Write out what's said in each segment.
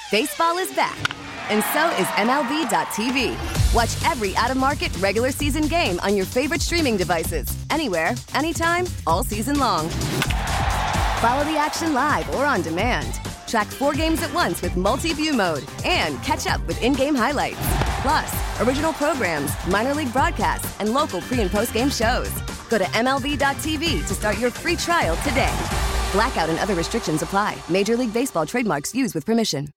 Baseball is back, and so is MLB.tv. Watch every out-of-market regular season game on your favorite streaming devices, anywhere, anytime, all season long. Follow the action live or on demand. Track 4 games at once with multi-view mode and catch up with in-game highlights. Plus, original programs, minor league broadcasts, and local pre- and post-game shows. Go to MLB.tv to start your free trial today. Blackout and other restrictions apply. Major League Baseball trademarks used with permission.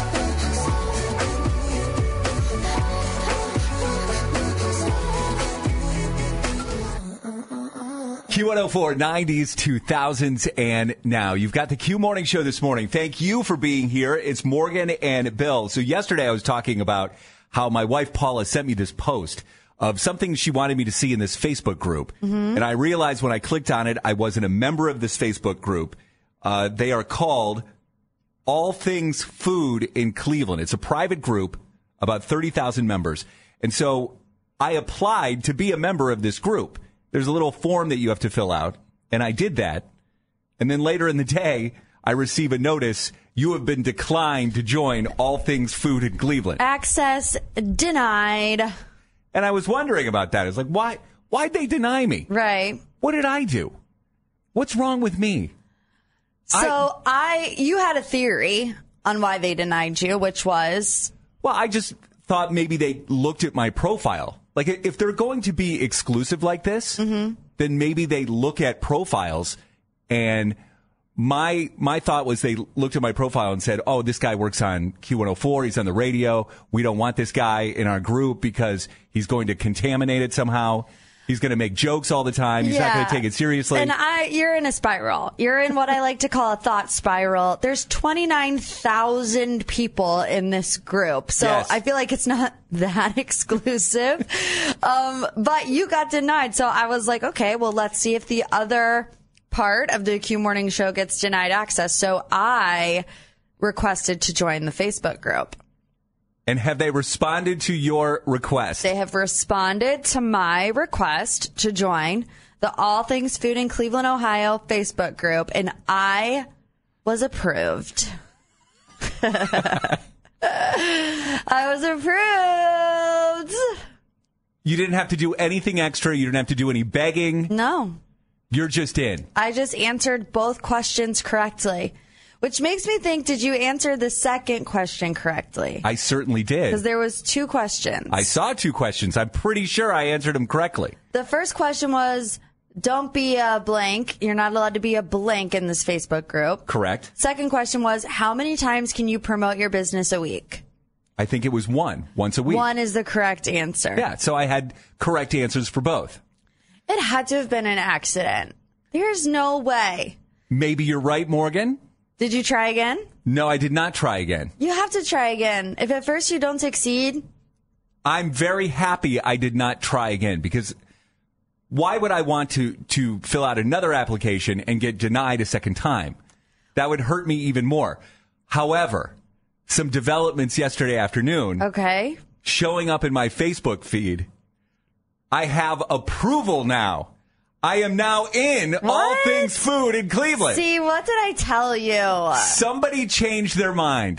Q104, 90s, 2000s, and now. You've got the Q Morning Show this morning. Thank you for being here. It's Morgan and Bill. So yesterday I was talking about how my wife Paula sent me this post of something she wanted me to see in this Facebook group. Mm-hmm. And I realized when I clicked on it, I wasn't a member of this Facebook group. They are called All Things Food in Cleveland. It's a private group, about 30,000 members. And so I applied to be a member of this group. There's a little form that you have to fill out, and I did that. And then later in the day, I receive a notice, you have been declined to join All Things Food in Cleveland. Access denied. And I was wondering about that. It's like, why'd they deny me? Right. What did I do? What's wrong with me? So you had a theory on why they denied you, which was? Well, I just thought maybe they looked at my profile. Like, if they're going to be exclusive like this, mm-hmm. then maybe they look at profiles. And my thought was they looked at my profile and said, oh, this guy works on Q104. He's on the radio. We don't want this guy in our group because he's going to contaminate it somehow. He's going to make jokes all the time. He's not going to take it seriously. And you're in a spiral. You're in what I like to call a thought spiral. There's 29,000 people in this group. So yes. I feel like it's not that exclusive. But you got denied. So I was like, okay, well, let's see if the other part of the Q Morning Show gets denied access. So I requested to join the Facebook group. And have they responded to your request? They have responded to my request to join the All Things Food in Cleveland, Ohio Facebook group, and I was approved. I was approved. You didn't have to do anything extra. You didn't have to do any begging. No. You're just in. I just answered both questions correctly. Which makes me think, did you answer the second question correctly? I certainly did. Because there was 2 questions. I saw 2 questions. I'm pretty sure I answered them correctly. The first question was, don't be a blank. You're not allowed to be a blank in this Facebook group. Correct. Second question was, how many times can you promote your business a week? I think it was once a week. 1 is the correct answer. Yeah, so I had correct answers for both. It had to have been an accident. There's no way. Maybe you're right, Morgan. Did you try again? No, I did not try again. You have to try again. If at first you don't succeed. I'm very happy I did not try again, because why would I want to fill out another application and get denied a second time? That would hurt me even more. However, some developments yesterday afternoon. Okay. Showing up in my Facebook feed. I have approval now. I am now in All Things Food in Cleveland. See, what did I tell you? Somebody changed their mind.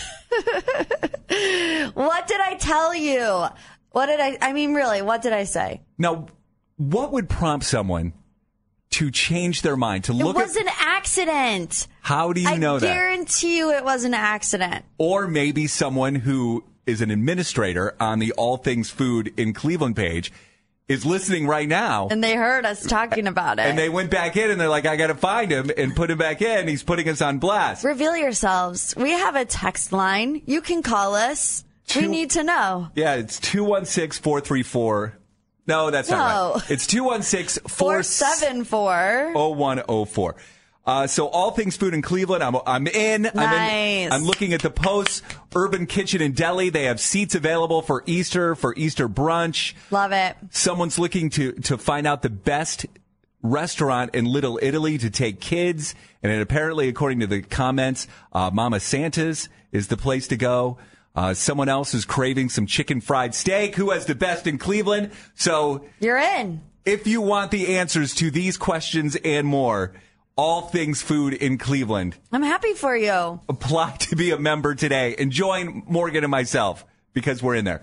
What did I tell you? What did I say? Now, what would prompt someone to change their mind? It was an accident. How do you know that? I guarantee you it was an accident. Or maybe someone who is an administrator on the All Things Food in Cleveland page is listening right now. And they heard us talking about it. And they went back in and they're like, I got to find him and put him back in. He's putting us on blast. Reveal yourselves. We have a text line. You can call us. We need to know. Yeah, it's 216-434. No, that's not right. It's 216-474-0104. So All Things Food in Cleveland, I'm in. Nice. I'm looking at the posts. Urban Kitchen and Deli, they have seats available for Easter brunch. Love it. Someone's looking to find out the best restaurant in Little Italy to take kids. And it apparently, according to the comments, Mama Santa's is the place to go. Someone else is craving some chicken fried steak. Who has the best in Cleveland? So you're in. If you want the answers to these questions and more, all things food in Cleveland. I'm happy for you. Apply to be a member today and join Morgan and myself because we're in there.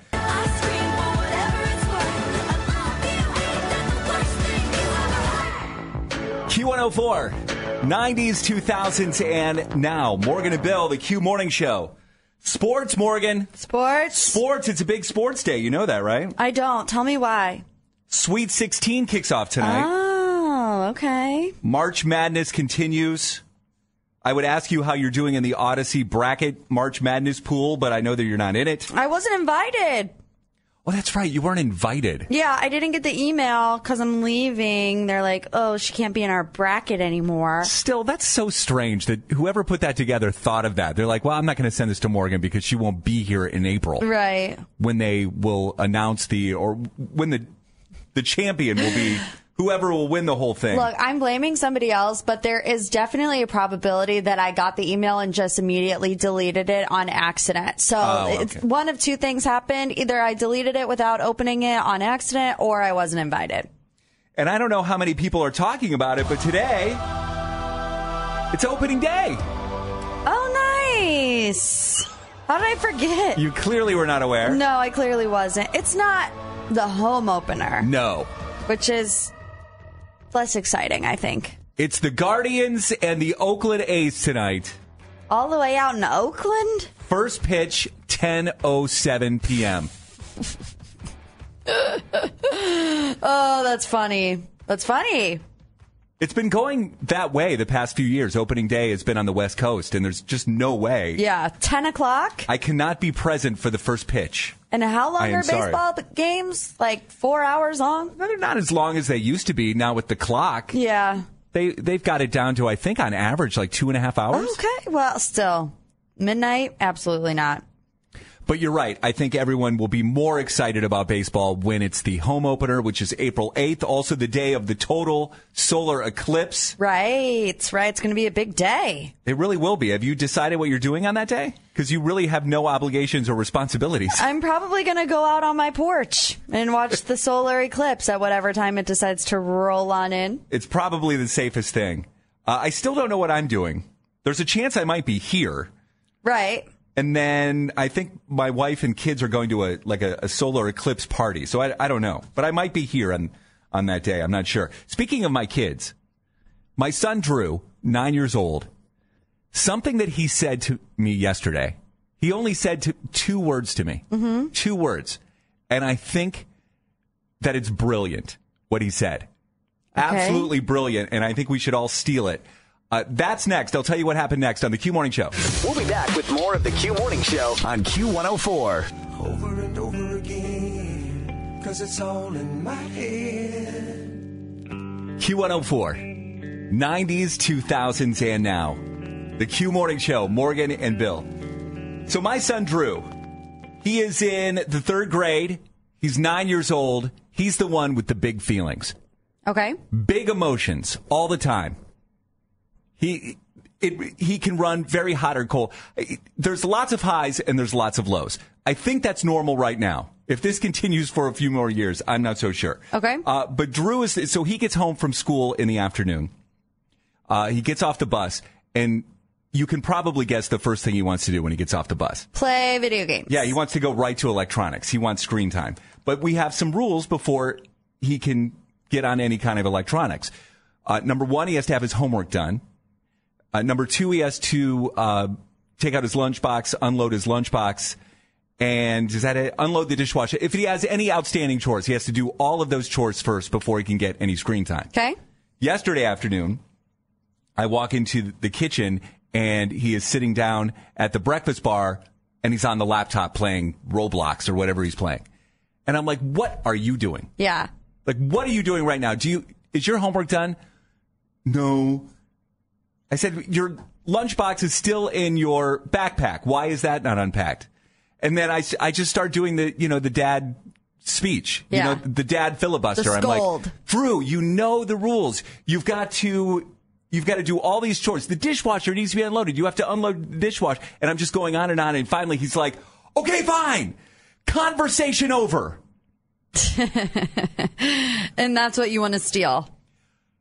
Q104, 90s, 2000s, and now. Morgan and Bill, the Q Morning Show. Sports, Morgan. Sports. It's a big sports day. You know that, right? I don't. Tell me why. Sweet 16 kicks off tonight. Oh, okay. March Madness continues. I would ask you how you're doing in the Odyssey bracket March Madness pool, but I know that you're not in it. I wasn't invited. Oh, that's right. You weren't invited. Yeah, I didn't get the email because I'm leaving. They're like, oh, she can't be in our bracket anymore. Still, that's so strange that whoever put that together thought of that. They're like, well, I'm not going to send this to Morgan because she won't be here in April. Right. When they will announce when the champion will be whoever will win the whole thing. Look, I'm blaming somebody else, but there is definitely a probability that I got the email and just immediately deleted it on accident. So It's one of two things happened. Either I deleted it without opening it on accident or I wasn't invited. And I don't know how many people are talking about it, but today, it's opening day. Oh, nice. How did I forget? You clearly were not aware. No, I clearly wasn't. It's not the home opener. No. Which is less exciting, I think. It's the Guardians and the Oakland A's tonight. All the way out in Oakland? First pitch, 10:07 p.m. Oh, that's funny. That's funny. It's been going that way the past few years. Opening day has been on the West Coast, and there's just no way. Yeah, 10 o'clock? I cannot be present for the first pitch. And how long are baseball games? Like 4 hours long? No, they're not as long as they used to be now with the clock. Yeah. They've got it down to, I think, on average, like 2.5 hours. Okay, well, still. Midnight? Absolutely not. But you're right. I think everyone will be more excited about baseball when it's the home opener, which is April 8th, also the day of the total solar eclipse. Right. It's going to be a big day. It really will be. Have you decided what you're doing on that day? Because you really have no obligations or responsibilities. I'm probably going to go out on my porch and watch the solar eclipse at whatever time it decides to roll on in. It's probably the safest thing. I still don't know what I'm doing. There's a chance I might be here. Right. And then I think my wife and kids are going to a solar eclipse party. So I don't know. But I might be here on that day. I'm not sure. Speaking of my kids, my son Drew, 9 years old, something that he said to me yesterday, he only said two words to me. Mm-hmm. 2 words. And I think that it's brilliant what he said. Okay. Absolutely brilliant. And I think we should all steal it. That's next. I'll tell you what happened next on the Q Morning Show. We'll be back with more of the Q Morning Show on Q104. Over and over again, 'cause it's all in my head. Q104, 90s, 2000s, and now. The Q Morning Show, Morgan and Bill. So my son Drew, he is in the 3rd grade. He's 9 years old. He's the one with the big feelings. Okay. Big emotions all the time. He can run very hot or cold. There's lots of highs and there's lots of lows. I think that's normal right now. If this continues for a few more years, I'm not so sure. Okay. But Drew so he gets home from school in the afternoon. He gets off the bus, and you can probably guess the first thing he wants to do when he gets off the bus. Play video games. Yeah, he wants to go right to electronics. He wants screen time. But we have some rules before he can get on any kind of electronics. Number 1, he has to have his homework done. Number 2, he has to take out his lunchbox, unload his lunchbox, and unload the dishwasher. If he has any outstanding chores, he has to do all of those chores first before he can get any screen time. Okay. Yesterday afternoon, I walk into the kitchen, and he is sitting down at the breakfast bar, and he's on the laptop playing Roblox or whatever he's playing. And I'm like, what are you doing? Yeah. Like, what are you doing right now? Is your homework done? No. I said, your lunchbox is still in your backpack. Why is that not unpacked? And then I just start doing the dad speech, yeah. The dad filibuster. The scold. I'm like, Drew, you know the rules. You've got to do all these chores. The dishwasher needs to be unloaded. You have to unload the dishwasher. And I'm just going on. And finally he's like, okay, fine. Conversation over. And that's what you want to steal.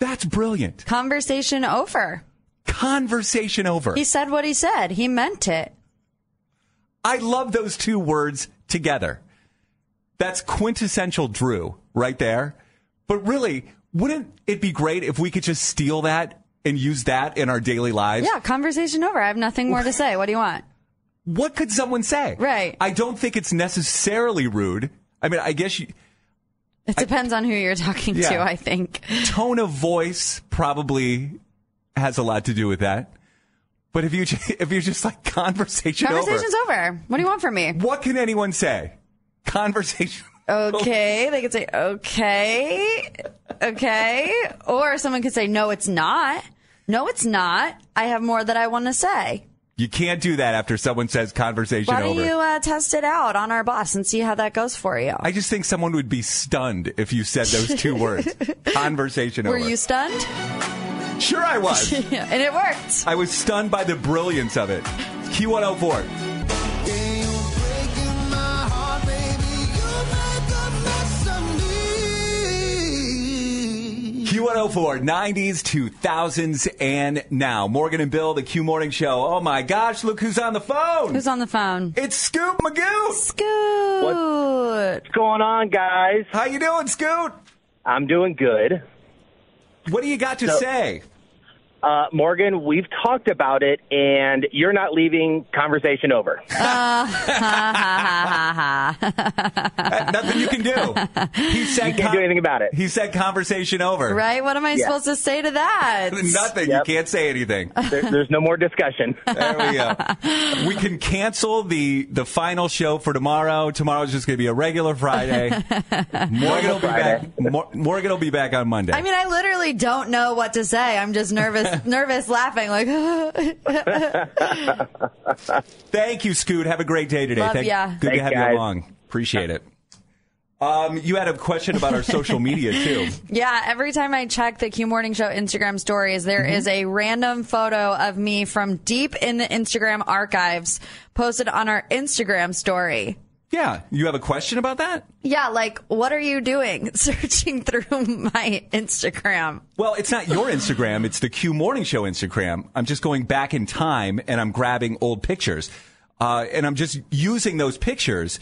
That's brilliant. Conversation over. Conversation over. He said what he said. He meant it. I love those two words together. That's quintessential Drew right there. But really, wouldn't it be great if we could just steal that and use that in our daily lives? Yeah, conversation over. I have nothing more to say. What do you want? What could someone say? Right. I don't think it's necessarily rude. I mean, I guess it depends on who you're talking to, I think. Tone of voice probably has a lot to do with that. But if you're just like Conversation's over. What do you want from me? What can anyone say? Conversation. Okay. They could say, okay. Or someone could say, no, it's not. No, it's not. I have more that I want to say. You can't do that after someone says conversation over. Why don't you test it out on our boss and see how that goes for you? I just think someone would be stunned if you said those two words. Conversation over. Were you stunned? Sure I was. And it worked. I was stunned by the brilliance of it. Q104. Q104, 90s, 2000s, and now. Morgan and Bill, the Q Morning Show. Oh my gosh, look who's on the phone. Who's on the phone? It's Scoot Magoo. Scoot. What's going on, guys? How you doing, Scoot? I'm doing good. What do you got to say? Morgan, we've talked about it, and you're not leaving conversation over. Nothing you can do. He said you can't do anything about it. He said conversation over. Right? What am I supposed to say to that? Nothing. Yep. You can't say anything. There's no more discussion. There we go. We can cancel the final show for tomorrow. Tomorrow's just going to be a regular Friday. Morgan will be back on Monday. I mean, I literally don't know what to say. I'm just nervous laughing like Thank you, Scoot. Have a great day today. Love ya. Good to Thanks, have guys. you along. Appreciate it. You had a question about our social media too. Yeah, every time I check the Q Morning Show Instagram stories, there is a random photo of me from deep in the Instagram archives posted on our Instagram story. Yeah, you have a question about that? Yeah, like, what are you doing searching through my Instagram? Well, it's not your Instagram. It's the Q Morning Show Instagram. I'm just going back in time and I'm grabbing old pictures. And I'm just using those pictures.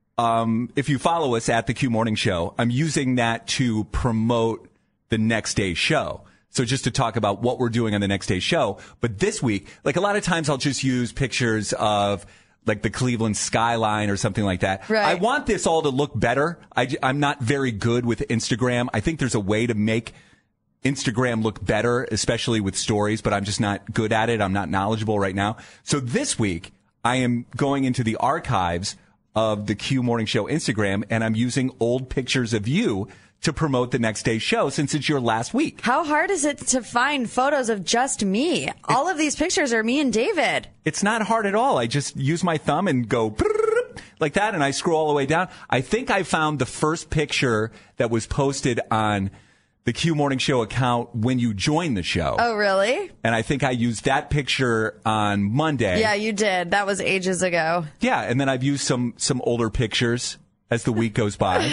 If you follow us at the Q Morning Show, I'm using that to promote the next day's show. So just to talk about what we're doing on the next day's show. But this week, like a lot of times I'll just use pictures of like the Cleveland skyline or something like that. Right. I want this all to look better. I'm not very good with Instagram. I think there's a way to make Instagram look better, especially with stories, but I'm just not good at it. I'm not knowledgeable right now. So this week, I am going into the archives of the Q Morning Show Instagram, and I'm using old pictures of you to promote the next day's show since it's your last week. How hard is it to find photos of just me? All of these pictures are me and David. It's not hard at all. I just use my thumb and go like that, and I scroll all the way down. I think I found the first picture that was posted on the Q Morning Show account when you joined the show. Oh, really? And I think I used that picture on Monday. Yeah, you did. That was ages ago. Yeah, and then I've used some older pictures as the week goes by.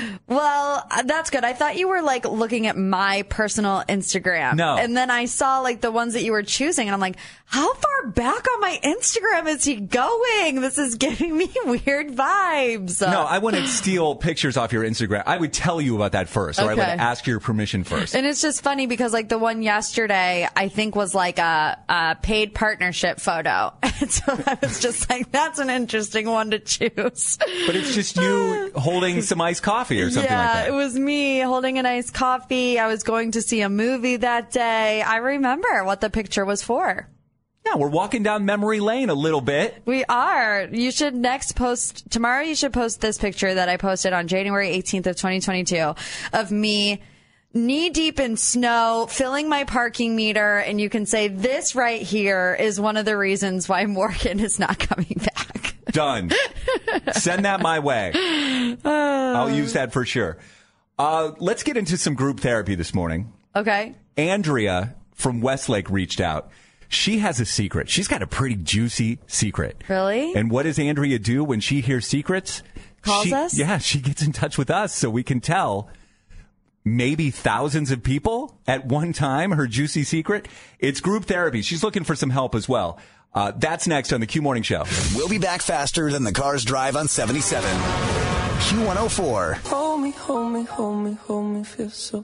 Well, that's good. I thought you were like looking at my personal Instagram. No. And then I saw like the ones that you were choosing and I'm like, how far back on my Instagram is he going? This is giving me weird vibes. No, I wouldn't steal pictures off your Instagram. I would tell you about that first, or I would ask your permission first. And it's just funny because like the one yesterday, I think was like a paid partnership photo. And so I was just like, that's an interesting one to choose. But it's just you holding some iced coffee or something like that. It was me holding an iced coffee. I was going to see a movie that day. I remember what the picture was for. Yeah, we're walking down memory lane a little bit. We are. You should tomorrow you should post this picture that I posted on January 18th of 2022 of me knee deep in snow, filling my parking meter, and you can say this right here is one of the reasons why Morgan is not coming back. Done. Send that my way. I'll use that for sure. Let's get into some group therapy this morning. Okay. Andrea from Westlake reached out. She has a secret. She's got a pretty juicy secret. Really? And what does Andrea do when she hears secrets? Calls us? Yeah, she gets in touch with us so we can tell maybe thousands of people at one time, her juicy secret? It's group therapy. She's looking for some help as well. That's next on the Q Morning Show. We'll be back faster than the cars drive on 77. Q104. Hold me, hold me, hold me, hold me, feel so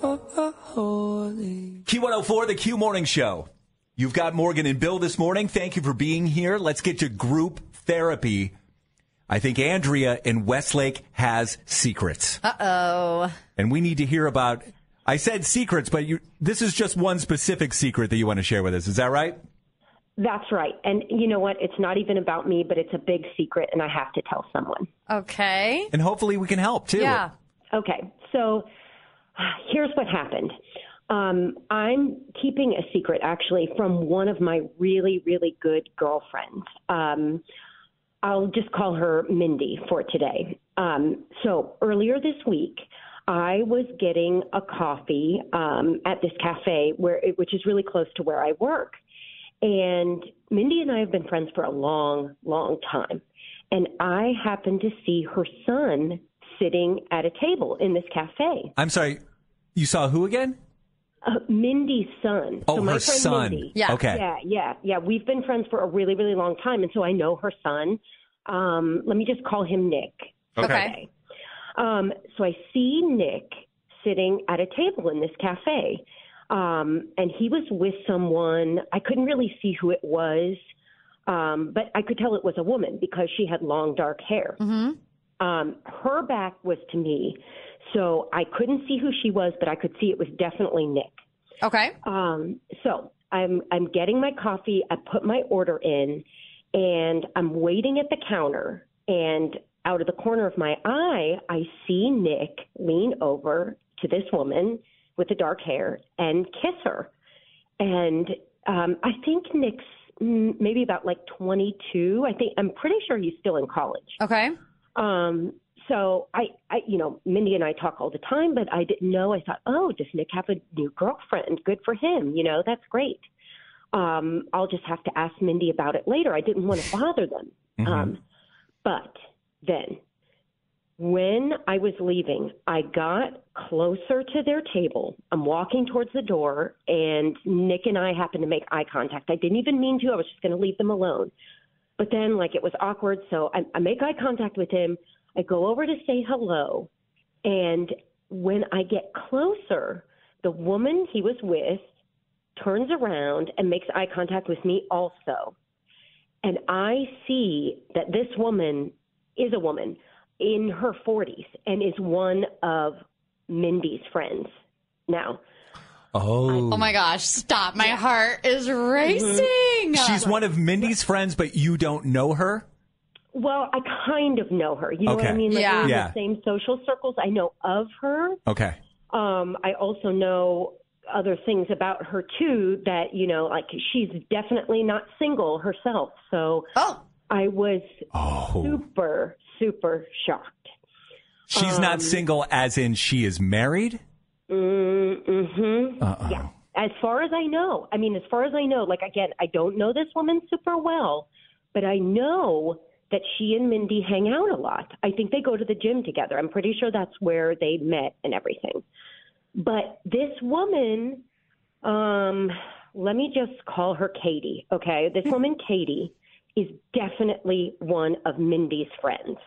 holy. Q104, the Q Morning Show. You've got Morgan and Bill this morning. Thank you for being here. Let's get to group therapy. I think Andrea in Westlake has secrets. Uh-oh. And we need to hear about, I said secrets, but this is just one specific secret that you want to share with us. Is that right? That's right. And you know what? It's not even about me, but it's a big secret, and I have to tell someone. Okay. And hopefully we can help, too. Yeah. Okay. So here's what happened. I'm keeping a secret, actually, from one of my really, really good girlfriends. I'll just call her Mindy for today. So earlier this week, I was getting a coffee at this cafe, which is really close to where I work. And Mindy and I have been friends for a long, long time. And I happened to see her son sitting at a table in this cafe. I'm sorry, you saw who again? Mindy's son. Oh, so my her friend son. Mindy, Yeah. Okay. Yeah. We've been friends for a really, really long time. And so I know her son. Let me just call him Nick. Okay. So I see Nick sitting at a table in this cafe. And he was with someone. I couldn't really see who it was, but I could tell it was a woman because she had long, dark hair. Mm-hmm. Her back was to me, so I couldn't see who she was, but I could see it was definitely Nick. Okay. So I'm getting my coffee. I put my order in, and I'm waiting at the counter. And out of the corner of my eye, I see Nick lean over to this woman with the dark hair and kiss her. And I think Nick's maybe about like 22. I'm pretty sure he's still in college. Okay. So I, Mindy and I talk all the time, but I didn't know. I thought, oh, does Nick have a new girlfriend? Good for him. That's great. I'll just have to ask Mindy about it later. I didn't want to bother them. Mm-hmm. But then when I was leaving, I got closer to their table. I'm walking towards the door, and Nick and I happened to make eye contact. I didn't even mean to. I was just going to leave them alone. But then, it was awkward, so I make eye contact with him. I go over to say hello, and when I get closer, the woman he was with turns around and makes eye contact with me also. And I see that this woman is a woman in her 40s and is one of Mindy's friends now. Oh. Oh my gosh, stop. My heart is racing. Mm-hmm. She's one of Mindy's friends, but you don't know her? Well, I kind of know her. You know what I mean? Yeah. We're in Yeah. the same social circles. I know of her. Okay. I also know other things about her, too, that, she's definitely not single herself. So I was super, super shocked. She's not single as in she is married? Mm-hmm. Uh-oh. Yeah. As far as I know. Again, I don't know this woman super well, but I know that she and Mindy hang out a lot. I think they go to the gym together. I'm pretty sure that's where they met and everything. But this woman, let me just call her Katie, okay? This woman, Katie, is definitely one of Mindy's friends.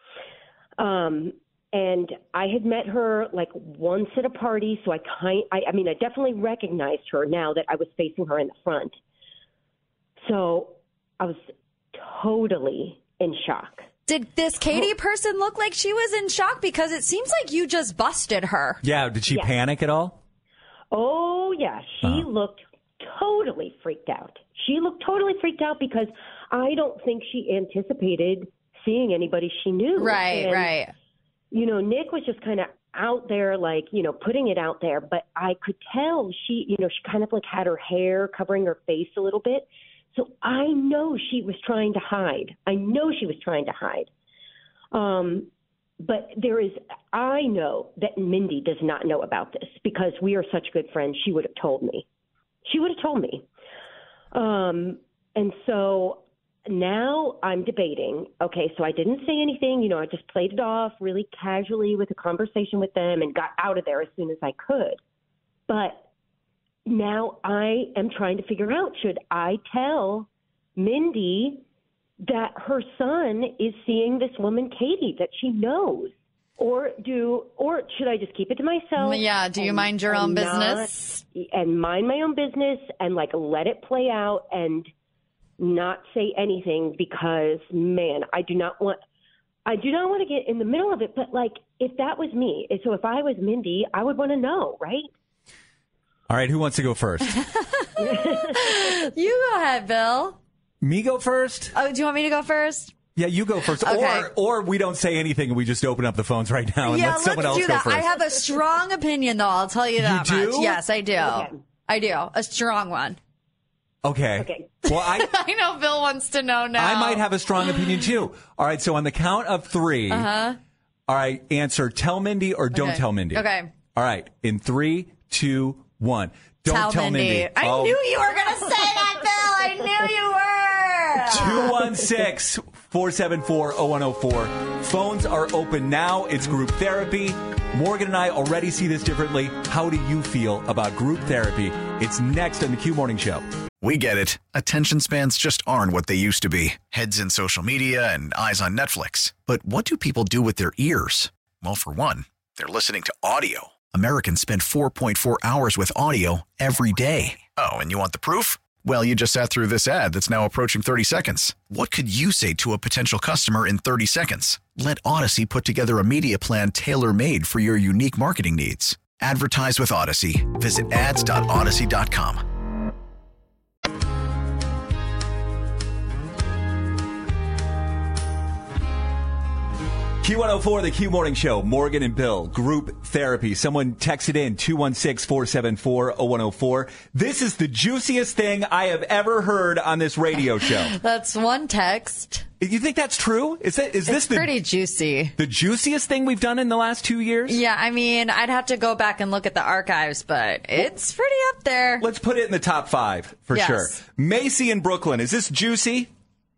And I had met her once at a party, so I definitely recognized her now that I was facing her in the front. So I was totally in shock. Did this Katie person look like she was in shock? Because it seems like you just busted her. Yeah. Did she panic at all? Oh, yeah. She looked totally freaked out. Because I don't think she anticipated seeing anybody she knew. Right. Nick was just kind of out there, putting it out there. But I could tell she kind of had her hair covering her face a little bit. So I know she was trying to hide. But I know that Mindy does not know about this because we are such good friends. She would have told me. And so now I'm debating. Okay, so I didn't say anything. You know, I just played it off really casually with a conversation with them and got out of there as soon as I could. But now I am trying to figure out, should I tell Mindy that her son is seeing this woman, Katie, that she knows? Or should I just keep it to myself? Yeah, do you mind your own business? And mind my own business and, like, let it play out and not say anything because, man, I do not want to get in the middle of it. But, like, if that was me, so if I was Mindy, I would want to know, right? All right, who wants to go first? You go ahead, Bill. Me go first? Oh, do you want me to go first? Yeah, you go first. Okay. Or we don't say anything and we just open up the phones right now and let someone else do that. go first. I have a strong opinion, though. I'll tell you that You do? much. Yes, I do. Okay. I do. A strong one. Okay. Well, I know Bill wants to know now. I might have a strong opinion, too. All right, so on the count of 3, all right, answer tell Mindy or don't tell Mindy. Okay. All right, in 3, 2, 1. Don't tell Mindy. I knew you were going to say that, Bill. I knew you were. 216-474-0104. Phones are open now. It's group therapy. Morgan and I already see this differently. How do you feel about group therapy? It's next on the Q Morning Show. We get it. Attention spans just aren't what they used to be. Heads in social media and eyes on Netflix. But what do people do with their ears? Well, for one, they're listening to audio. Americans spend 4.4 hours with audio every day. Oh, and you want the proof? Well, you just sat through this ad that's now approaching 30 seconds. What could you say to a potential customer in 30 seconds? Let Odyssey put together a media plan tailor-made for your unique marketing needs. Advertise with Odyssey. Visit ads.odyssey.com. Q104, the Q Morning Show, Morgan and Bill, group therapy. Someone texted in 216-474-0104. This is the juiciest thing I have ever heard on this radio show. That's one text. You think that's true? Is this pretty juicy? The juiciest thing we've done in the last 2 years? Yeah, I mean, I'd have to go back and look at the archives, but it's pretty up there. Let's put it in the top 5 for sure. Macy in Brooklyn, is this juicy?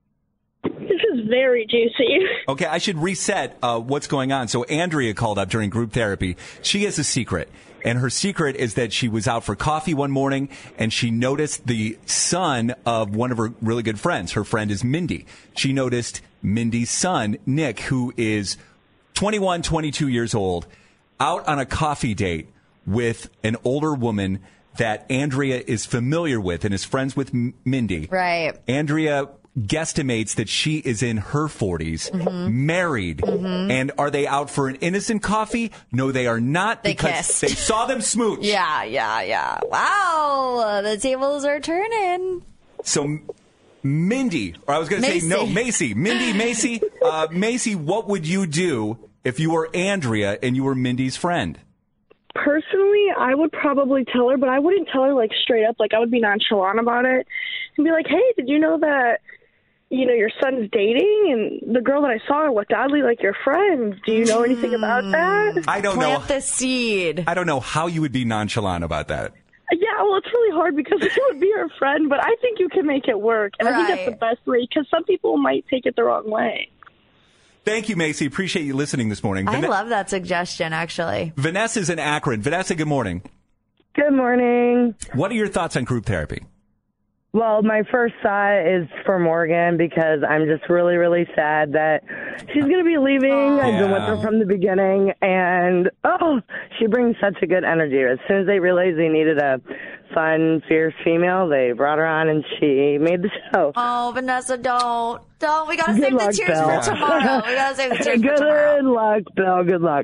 This is very juicy. Okay, I should reset what's going on. So Andrea called up during group therapy. She has a secret, and her secret is that she was out for coffee one morning, and she noticed the son of one of her really good friends. Her friend is Mindy. She noticed Mindy's son, Nick, who is 21, 22 years old, out on a coffee date with an older woman that Andrea is familiar with and is friends with Mindy. Right. Andrea guesstimates that she is in her 40s, married, and are they out for an innocent coffee? No, they are not. They because kissed. They saw them smooch. Yeah. Wow, the tables are turning. So, Mindy, or I was going to say, no, Macy. Macy, what would you do if you were Andrea and you were Mindy's friend? Personally, I would probably tell her, but I wouldn't tell her, like, straight up. Like, I would be nonchalant about it and be like, hey, did you know that, you know, your son's dating and the girl that I saw looked oddly like your friend? Do you know anything about that? I don't know. Plant the seed. I don't know how you would be nonchalant about that. Yeah, well, it's really hard because it would be her friend, but I think you can make it work. And I think that's the best way because some people might take it the wrong way. Thank you, Macy. Appreciate you listening this morning. I love that suggestion, actually. Vanessa's in Akron. Vanessa, good morning. Good morning. What are your thoughts on group therapy? Well, my first thought is for Morgan because I'm just really, really sad that she's going to be leaving. I've been with her from the beginning, and, she brings such a good energy. As soon as they realized they needed a fun, fierce female, they brought her on, and she made the show. Oh, Vanessa, don't. We got to save the tears Bill. for tomorrow. We got to save the tears for tomorrow. Good luck, Bill. Good luck.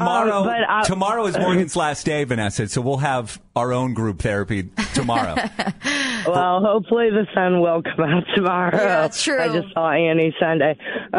Tomorrow is Morgan's last day, Vanessa, so we'll have our own group therapy tomorrow. Well, hopefully the sun will come out tomorrow. Yeah, that's true. I just saw Annie Sunday.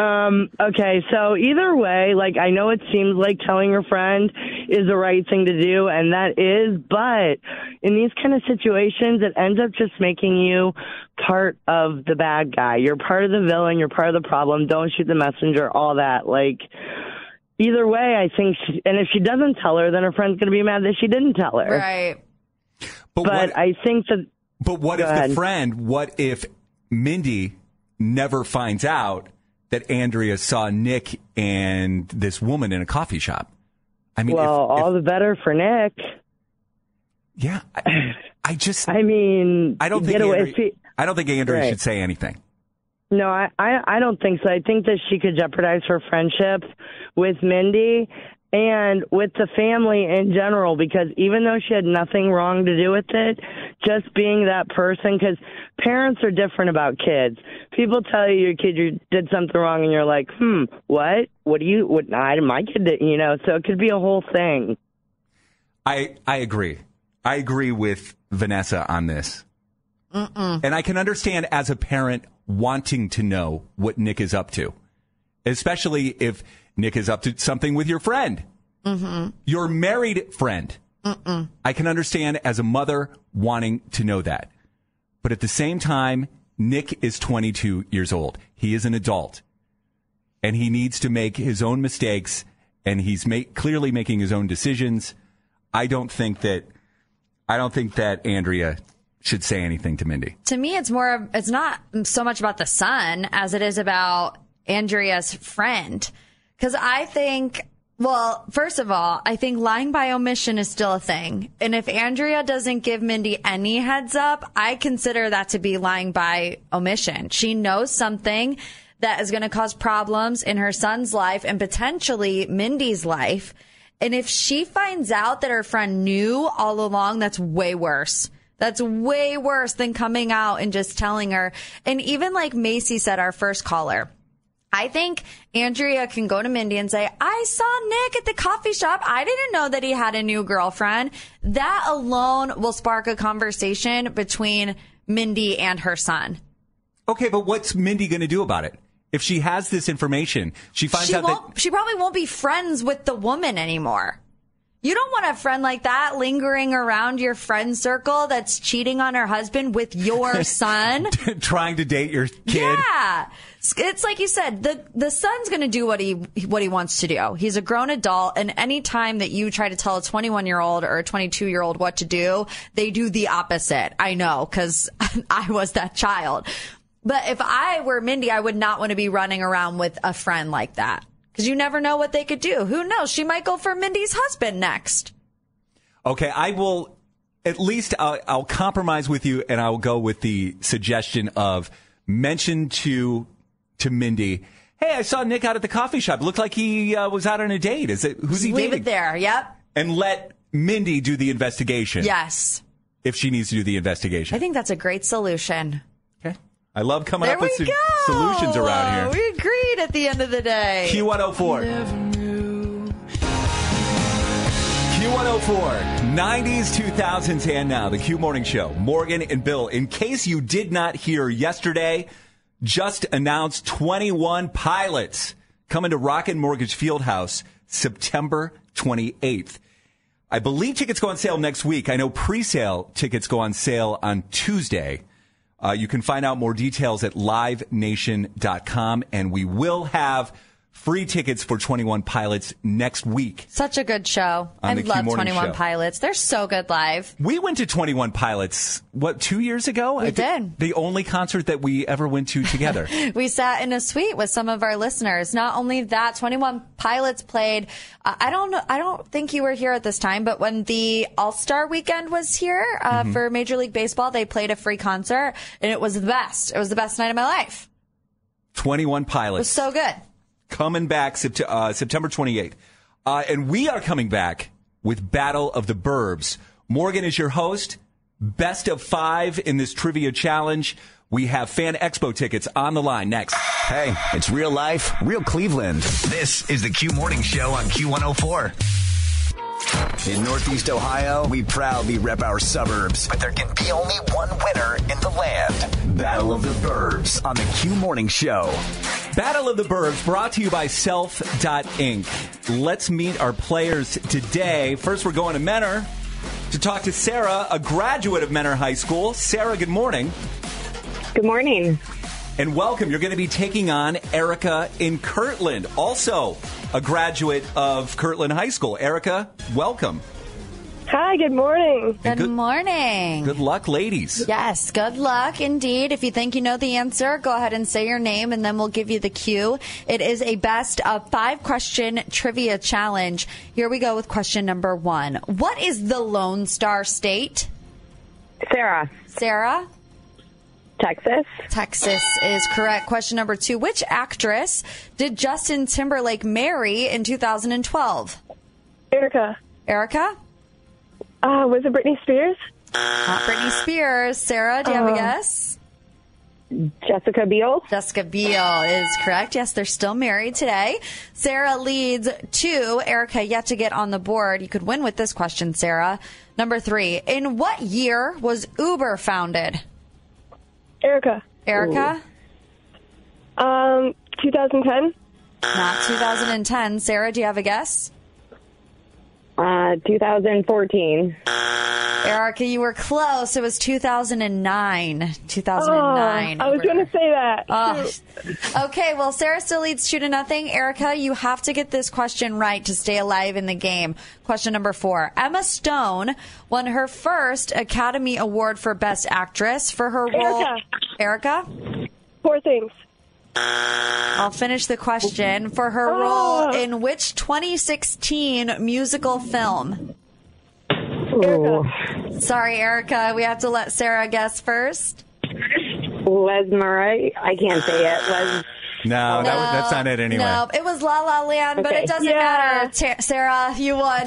Okay, so either way, like, I know it seems like telling your friend is the right thing to do, and that is, but in these kind of situations, it ends up just making you part of the bad guy. You're part of the villain. You're part of the problem. Don't shoot the messenger, all that. Like, either way, I think, and if she doesn't tell her, then her friend's going to be mad that she didn't tell her. Right. But I think that... But what if the friend, what if Mindy never finds out that Andrea saw Nick and this woman in a coffee shop. I mean, well, all the better for Nick. Yeah, I don't think Andrea should say anything. No, I don't think so. I think that she could jeopardize her friendship with Mindy and with the family in general, because even though she had nothing wrong to do with it, just being that person, because parents are different about kids. People tell you your kid did something wrong and you're like, what? My kid did, so it could be a whole thing. I agree. I agree with Vanessa on this. And I can understand as a parent wanting to know what Nick is up to, especially if Nick is up to something with your friend, your married friend. I can understand as a mother wanting to know that. But at the same time, Nick is 22 years old. He is an adult and he needs to make his own mistakes, and he's clearly making his own decisions. I don't think that Andrea should say anything to Mindy. To me, it's not so much about the son as it is about Andrea's friend. Because I think, well, first of all, I think lying by omission is still a thing. And if Andrea doesn't give Mindy any heads up, I consider that to be lying by omission. She knows something that is going to cause problems in her son's life and potentially Mindy's life. And if she finds out that her friend knew all along, that's way worse. That's way worse than coming out and just telling her. And even like Macy said, our first caller, I think Andrea can go to Mindy and say, I saw Nick at the coffee shop. I didn't know that he had a new girlfriend. That alone will spark a conversation between Mindy and her son. Okay, but what's Mindy going to do about it? If she has this information, she finds out that she probably won't be friends with the woman anymore. You don't want a friend like that lingering around your friend circle that's cheating on her husband with your son. Trying to date your kid. Yeah. It's like you said, the son's going to do what he wants to do. He's a grown adult, and any time that you try to tell a 21-year-old or a 22-year-old what to do, they do the opposite. I know, because I was that child. But if I were Mindy, I would not want to be running around with a friend like that. Because you never know what they could do. Who knows? She might go for Mindy's husband next. Okay, I will at least I'll compromise with you, and I'll go with the suggestion of mention to Mindy, hey, I saw Nick out at the coffee shop. It looked like he was out on a date. Who's he dating? Leave it there. Yep. And let Mindy do the investigation. Yes. If she needs to do the investigation. I think that's a great solution. Okay. I love coming up with solutions around here. We agreed at the end of the day. Q104. Q104, 90s, 2000s, and now. The Q Morning Show. Morgan and Bill. In case you did not hear yesterday, just announced 21 Pilots coming to Rocket Mortgage Fieldhouse September 28th. I believe tickets go on sale next week. I know pre-sale tickets go on sale on Tuesday. You can find out more details at livenation.com, and we will have free tickets for 21 Pilots next week. Such a good show. I love 21 Pilots. They're so good live. We went to 21 Pilots, 2 years ago? We did. The only concert that we ever went to together. We sat in a suite with some of our listeners. Not only that, 21 Pilots played, I don't think you were here at this time, but when the All-Star weekend was here for Major League Baseball, they played a free concert, and it was the best. It was the best night of my life. 21 Pilots. It was so good. Coming back September 28th. And we are coming back with Battle of the Burbs. Morgan is your host. Best of 5 in this trivia challenge. We have Fan Expo tickets on the line next. Hey, it's real life, real Cleveland. This is the Q Morning Show on Q104. In Northeast Ohio, we proudly rep our suburbs, but there can be only one winner in the land. Battle of the Burbs on the Q Morning Show. Battle of the Burbs brought to you by Self.Inc. Let's meet our players today. First, we're going to Menor to talk to Sarah, a graduate of Menor High School. Sarah, good morning. Good morning. And welcome. You're going to be taking on Erica in Kirtland, also a graduate of Kirtland High School. Erica, welcome. Hi, good morning. Good morning. Good luck, ladies. Yes, good luck indeed. If you think you know the answer, go ahead and say your name and then we'll give you the cue. It is a best of 5 question trivia challenge. Here we go with question number 1. What is the Lone Star State? Sarah. Sarah? Texas. Texas is correct. Question number 2. Which actress did Justin Timberlake marry in 2012? Erica. Erica? Was it Britney Spears? Not Britney Spears. Sarah, do you have a guess? Jessica Biel. Jessica Biel is correct. Yes, they're still married today. Sarah leads 2. Erica yet to get on the board. You could win with this question, Sarah. Number 3. In what year was Uber founded? Erica. Erica? 2010. Not 2010. Sarah, do you have a guess? 2014. Erica, you were close. It was 2009. 2009. I was going to say that. Okay, well, Sarah still leads 2-0. Erica, you have to get this question right to stay alive in the game. Question number 4. Emma Stone won her first Academy Award for Best Actress for her role. Erica? Poor Things. I'll finish the question. For her role in which 2016 musical film? Erica. Sorry, Erica. We have to let Sarah guess first. Les Murray. I can't say it. No, that's not it anyway. No, it was La La Land, but it doesn't matter. Sarah, you won.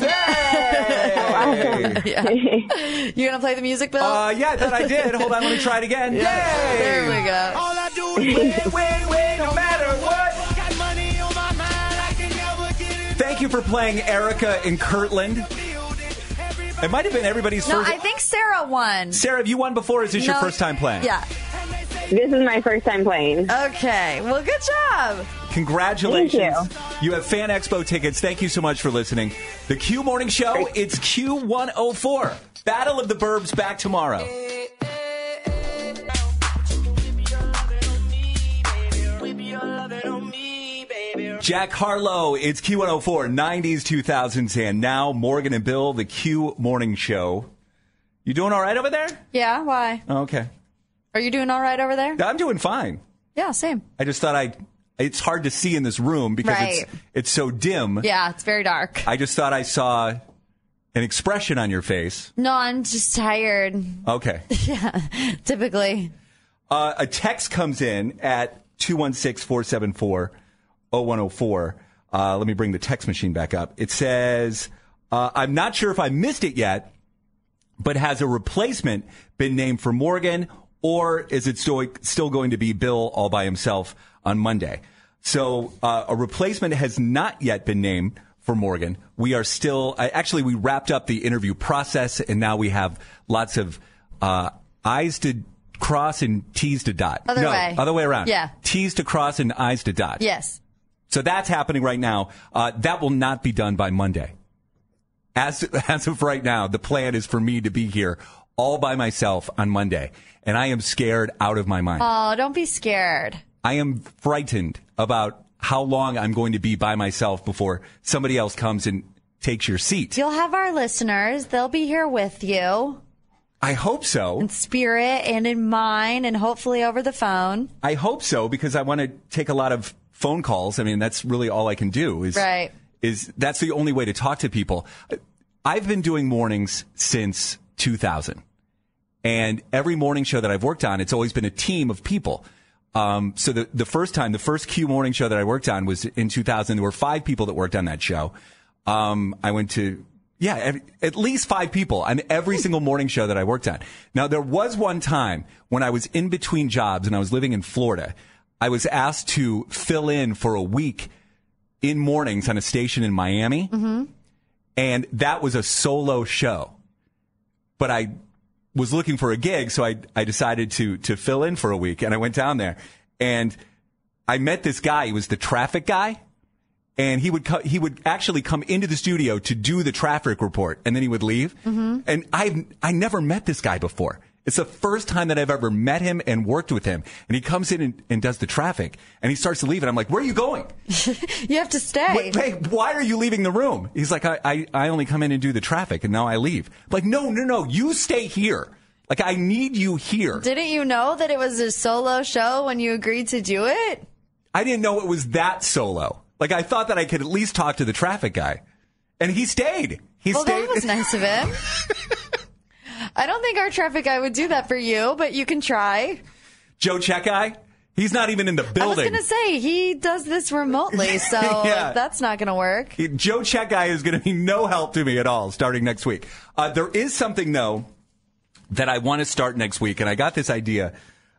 You gonna play the music, Bill? Yeah, I thought I did. Hold on, let me try it again. Yeah. Yay! There we go. All I do is win, no matter what. Got money on my mind, I can never get it. Thank you for playing Erica in Kirtland. It might have been everybody's first. No, I think Sarah won. Sarah, have you won before? Or is this your first time playing? Yeah. This is my first time playing. Okay. Well, good job. Congratulations. Thank You have Fan Expo tickets. Thank you so much for listening. The Q Morning Show, it's Q104. Battle of the Burbs back tomorrow. Jack Harlow, it's Q104, 90s, 2000s, and now Morgan and Bill, the Q Morning Show. You doing all right over there? Yeah, why? Oh, okay. Are you doing all right over there? I'm doing fine. Yeah, same. I just thought it's hard to see in this room because it's so dim. Yeah, it's very dark. I just thought I saw an expression on your face. No, I'm just tired. Okay. Yeah, typically. A text comes in at 216-474-0104. Let me bring the text machine back up. It says, I'm not sure if I missed it yet, but has a replacement been named for Morgan, or is it still going to be Bill all by himself on Monday? So a replacement has not yet been named for Morgan. We are still, we wrapped up the interview process, and now we have lots of I's to cross and T's to dot. Other way around. Yeah. T's to cross and I's to dot. Yes. So that's happening right now. That will not be done by Monday. As of right now, the plan is for me to be here all by myself on Monday. And I am scared out of my mind. Oh, don't be scared. I am frightened about how long I'm going to be by myself before somebody else comes and takes your seat. You'll have our listeners. They'll be here with you. I hope so. In spirit and in mind and hopefully over the phone. I hope so, because I want to take a lot of phone calls. I mean, that's really all I can do. That's the only way to talk to people. I've been doing mornings since 2000. And every morning show that I've worked on, it's always been a team of people. So the first Q morning show that I worked on was in 2000. There were 5 people that worked on that show. I went to, at least 5 people on every single morning show that I worked on. Now, there was one time when I was in between jobs and I was living in Florida. I was asked to fill in for a week in mornings on a station in Miami. Mm-hmm. And that was a solo show. But I was looking for a gig, so I decided to fill in for a week. And I went down there. And I met this guy. He was the traffic guy. And he would actually come into the studio to do the traffic report. And then he would leave. Mm-hmm. And I never met this guy before. It's the first time that I've ever met him and worked with him. And he comes in and does the traffic. And he starts to leave. And I'm like, where are you going? You have to stay. Wait, why are you leaving the room? He's like, I only come in and do the traffic, and now I leave. I'm like, no, you stay here. Like, I need you here. Didn't you know that it was a solo show when you agreed to do it? I didn't know it was that solo. Like, I thought that I could at least talk to the traffic guy. And he stayed. That was nice of him. I don't think our traffic guy would do that for you, but you can try. Joe Check Guy? He's not even in the building. I was going to say, he does this remotely, so that's not going to work. Joe Check Guy is going to be no help to me at all starting next week. There is something, though, that I want to start next week, and I got this idea.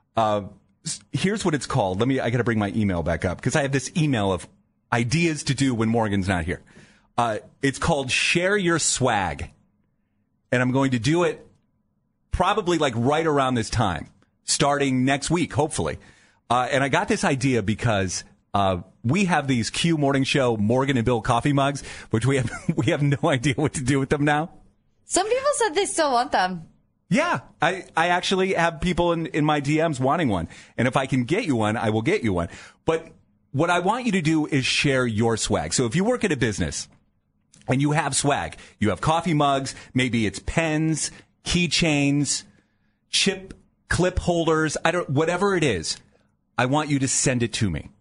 Here's what it's called. I got to bring my email back up, because I have this email of ideas to do when Morgan's not here. It's called Share Your Swag. And I'm going to do it probably like right around this time, starting next week, hopefully. And I got this idea because we have these Q Morning Show Morgan and Bill coffee mugs, which we have no idea what to do with them now. Some people said they still want them. Yeah, I actually have people in my DMs wanting one. And if I can get you one, I will get you one. But what I want you to do is share your swag. So if you work at a business and you have swag, you have coffee mugs, maybe it's pens, keychains, clip holders, whatever it is, I want you to send it to me.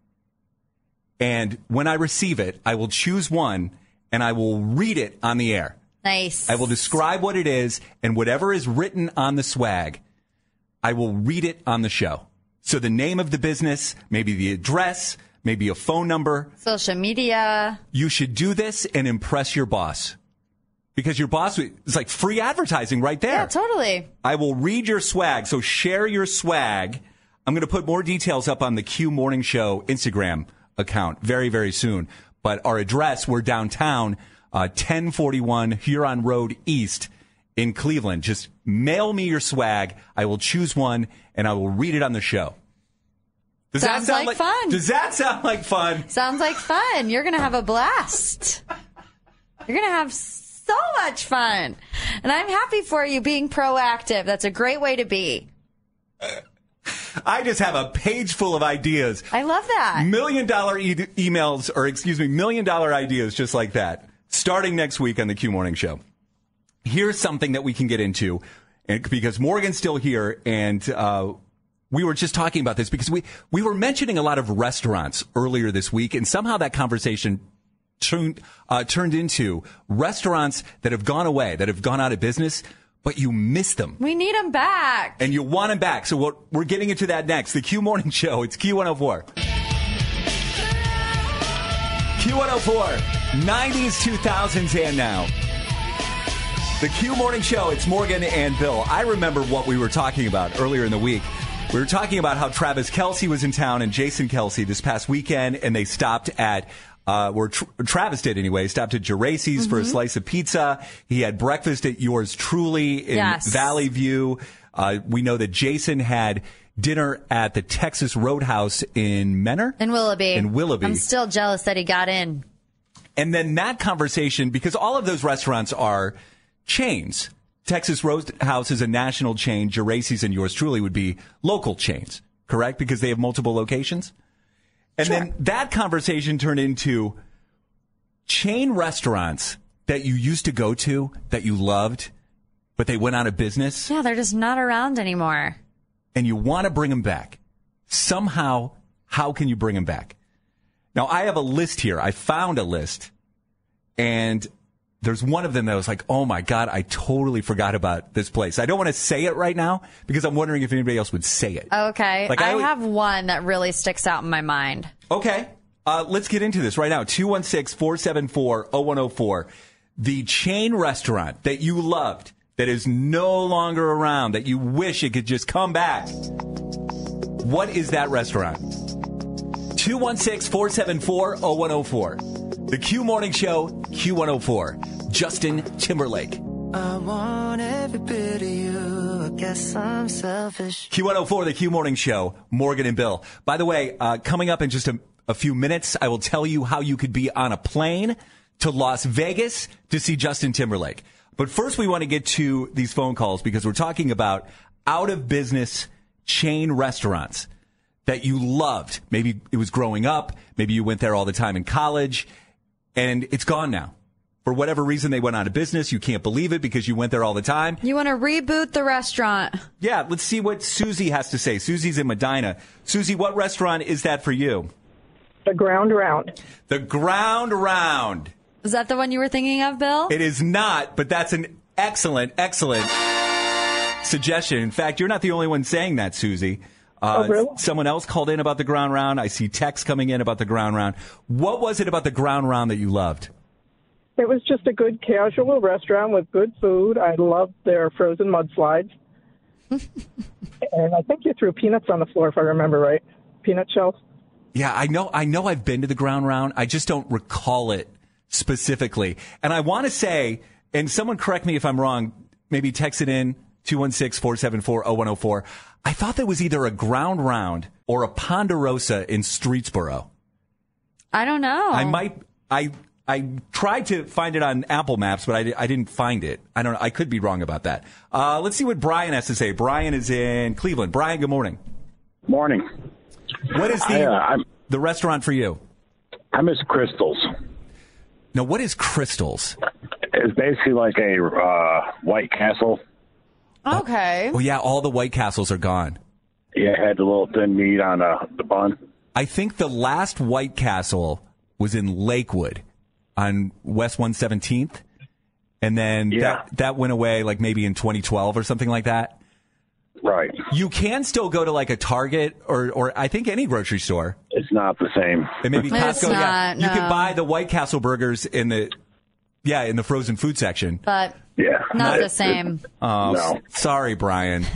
And when I receive it, I will choose one and I will read it on the air. Nice. I will describe what it is, and whatever is written on the swag, I will read it on the show. So the name of the business, maybe the address, maybe a phone number. Social media. You should do this and impress your boss. Because your boss is like free advertising right there. Yeah, totally. I will read your swag. So share your swag. I'm going to put more details up on the Q Morning Show Instagram account very, very soon. But our address, we're downtown, 1041 Huron Road East in Cleveland. Just mail me your swag. I will choose one and I will read it on the show. Sounds like fun. Does that sound like fun? Sounds like fun. You're going to have a blast. You're going to have so much fun. And I'm happy for you being proactive. That's a great way to be. I just have a page full of ideas. I love that. $1 million emails, or $1 million ideas just like that. Starting next week on the Q Morning Show. Here's something that we can get into, because Morgan's still here, and we were just talking about this because we were mentioning a lot of restaurants earlier this week, and somehow that conversation turned into restaurants that have gone away, that have gone out of business, but you miss them. We need them back. And you want them back. So we're getting into that next. The Q Morning Show. It's Q104. Q104. 90s, 2000s, and now. The Q Morning Show. It's Morgan and Bill. I remember what we were talking about earlier in the week. We were talking about how Travis Kelce was in town and Jason Kelce this past weekend, and they stopped at Travis did anyway, stopped at Geraci's for a slice of pizza. He had breakfast at Yours Truly in Valley View. We know that Jason had dinner at the Texas Roadhouse in Menor? In Willoughby. I'm still jealous that he got in. And then that conversation, because all of those restaurants are chains. Texas Roadhouse is a national chain. Geraci's and Yours Truly would be local chains, correct? Because they have multiple locations? And then that conversation turned into chain restaurants that you used to go to, that you loved, but they went out of business. Yeah, they're just not around anymore. And you want to bring them back. Somehow, how can you bring them back? Now, I have a list here. I found a list, and there's one of them that I was like, oh my God, I totally forgot about this place. I don't want to say it right now because I'm wondering if anybody else would say it. Okay. Like I have one that really sticks out in my mind. Okay. Let's get into this right now. 216-474-0104. The chain restaurant that you loved, that is no longer around, that you wish it could just come back. What is that restaurant? 216-474-0104. The Q Morning Show, Q104. Justin Timberlake. I want every bit of you. I guess I'm selfish. Q104, the Q Morning Show, Morgan and Bill. By the way, coming up in just a few minutes, I will tell you how you could be on a plane to Las Vegas to see Justin Timberlake. But first, we want to get to these phone calls because we're talking about out of business chain restaurants that you loved. Maybe it was growing up. Maybe you went there all the time in college, and it's gone now. For whatever reason, they went out of business. You can't believe it because you went there all the time. You want to reboot the restaurant. Yeah, let's see what Susie has to say. Susie's in Medina. Susie, what restaurant is that for you? The Ground Round. The Ground Round. Is that the one you were thinking of, Bill? It is not, but that's an excellent suggestion. In fact, you're not the only one saying that, Susie. Really? Someone else called in about the Ground Round. I see texts coming in about the Ground Round. What was it about the Ground Round that you loved? It was just a good casual restaurant with good food. I loved their frozen mudslides. And I think you threw peanuts on the floor, if I remember right. Peanut shells. Yeah, I know I've been to the Ground Round. I just don't recall it specifically. And I want to say, and someone correct me if I'm wrong, maybe text it in 216-474-0104. I thought there was either a Ground Round or a Ponderosa in Streetsboro. I don't know. I tried to find it on Apple Maps, but I didn't find it. I don't know. I could be wrong about that. Let's see what Brian has to say. Brian is in Cleveland. Brian, good morning. Morning. What is the restaurant for you? I miss Crystals. Now, what is Crystals? It's basically like a White Castle. Okay. Oh, yeah, all the White Castles are gone. Yeah, it had the little thin meat on the bun. I think the last White Castle was in Lakewood on West 117th. And then that went away like maybe in 2012 or something like that. Right. You can still go to like a Target or I think any grocery store. It's not the same. And maybe Costco. It's not, You no. can buy the White Castle burgers in the frozen food section. But not the same. Oh, No. Sorry, Brian.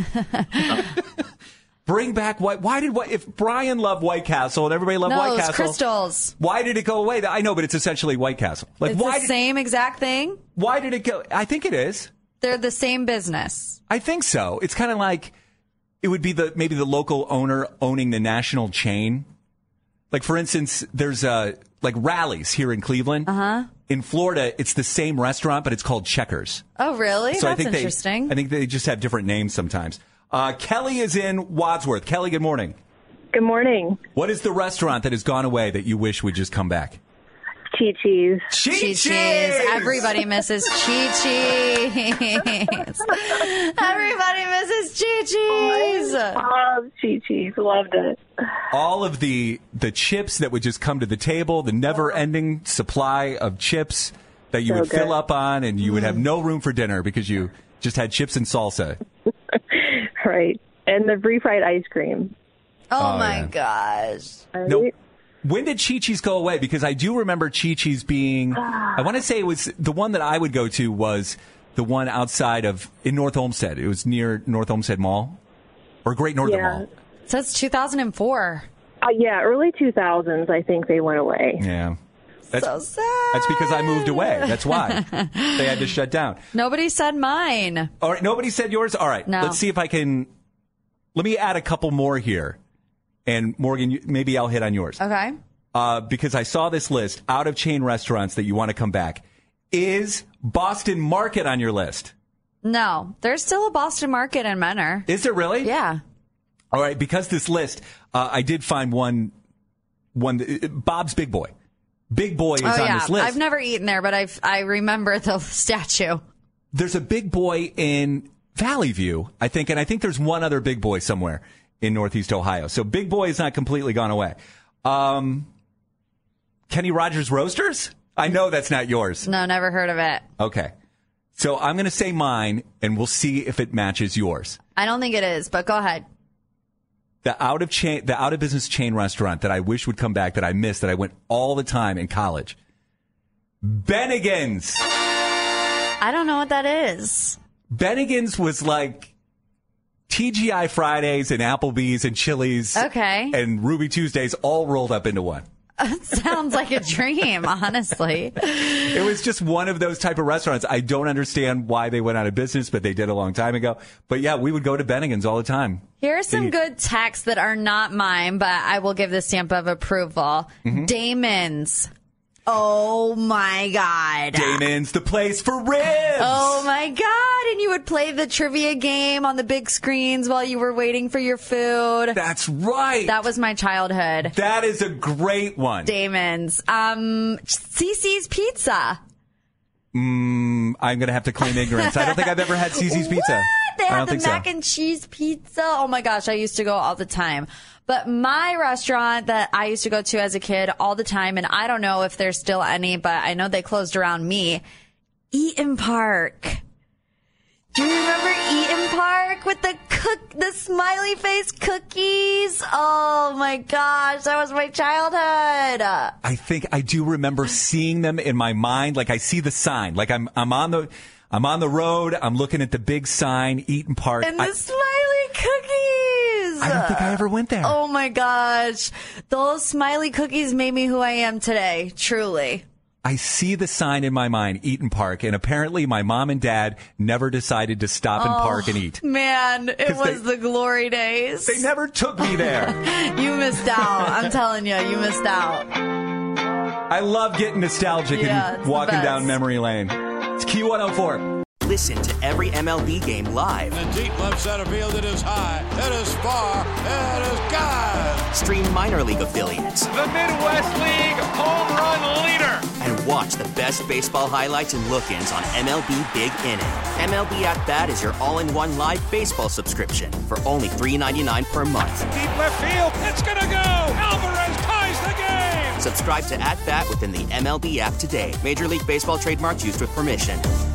Bring back if Brian loved White Castle and everybody loved White Castle. No, Crystals. Why did it go away? I know, but it's essentially White Castle. Like, It's the same exact thing. Why did it go? I think it is. They're the same business. I think so. It's kind of like it would be maybe the local owner owning the national chain. Like, for instance, there's like Rally's here in Cleveland. Uh-huh. In Florida, it's the same restaurant, but it's called Checkers. Oh, really? So That's I think interesting. I think they just have different names sometimes. Kelly is in Wadsworth. Kelly, good morning. Good morning. What is the restaurant that has gone away that you wish would just come back? Chi-Chi's. Chi-Chi's. Everybody misses Chi-Chi's. Everybody misses Chi-Chi's. I love Chi-Chi's. Loved it. All of the chips that would just come to the table, the never-ending supply of chips that you So would fill good. up on, and you would have no room for dinner because you just had chips and salsa. Right. And the refried ice cream. Oh, Oh, my yeah. gosh. No. When did Chi-Chi's go away? Because I do remember Chi-Chi's being, I want to say it was the one that I would go to was the one outside in North Olmsted. It was near North Olmsted Mall or Great Northern Mall. It says 2004. Yeah, early 2000s, I think they went away. Yeah. So sad. That's because I moved away. That's why. They had to shut down. Nobody said mine. All right. Nobody said yours? All right. No. Let's see if I can. Let me add a couple more here. And Morgan, maybe I'll hit on yours. Okay. Because I saw this list out of chain restaurants that you want to come back. Is Boston Market on your list? No, there's still a Boston Market in Menor. Is there really? Yeah. All right. Because this list, I did find one, Bob's Big Boy. Big Boy is on this list. I've never eaten there, but I remember the statue. There's a Big Boy in Valley View, I think, and I think there's one other Big Boy somewhere in Northeast Ohio. So Big Boy is not completely gone away. Kenny Rogers Roasters? I know that's not yours. No, never heard of it. Okay. So I'm going to say mine, and we'll see if it matches yours. I don't think it is, but go ahead. The out of business chain restaurant that I wish would come back, that I missed, that I went all the time in college. Bennigan's. I don't know what that is. Bennigan's was like TGI Fridays and Applebee's and Chili's. Okay. And Ruby Tuesdays all rolled up into one. Sounds like a dream, honestly. It was just one of those type of restaurants. I don't understand why they went out of business, but they did a long time ago. But yeah, we would go to Bennigan's all the time. Here are some good texts that are not mine, but I will give the stamp of approval. Mm-hmm. Damon's. Oh, my God. Damon's the place for ribs. Oh, my God. And you would play the trivia game on the big screens while you were waiting for your food. That's right. That was my childhood. That is a great one. Damon's. CiCi's Pizza. I'm going to have to claim ignorance. I don't think I've ever had CiCi's Pizza. What? They have the mac and cheese pizza. Oh, my gosh. I used to go all the time. But my restaurant that I used to go to as a kid all the time, and I don't know if there's still any, but I know they closed around me, Eaton Park. Do you remember Eaton Park with the smiley face cookies? Oh my gosh, that was my childhood. I think I do remember seeing them in my mind. Like I see the sign. Like I'm on the road. I'm looking at the big sign, Eaton Park. And the smiley cookies. I don't think I ever went there. Oh my gosh. Those smiley cookies made me who I am today. Truly. I see the sign in my mind, Eaton Park, and apparently my mom and dad never decided to stop and park and eat. Man, it was the glory days. They never took me there. You missed out. I'm telling you, you missed out. I love getting nostalgic and walking down memory lane. It's Q104. Listen to every MLB game live. In the deep left center field, it is high, it is far, it is gone. Stream minor league affiliates. The Midwest League home run leader. And watch the best baseball highlights and look-ins on MLB Big Inning. MLB At Bat is your all-in-one live baseball subscription for only $3.99 per month. Deep left field, it's gonna go. Alvarez ties the game. Subscribe to At Bat within the MLB app today. Major League Baseball trademarks used with permission.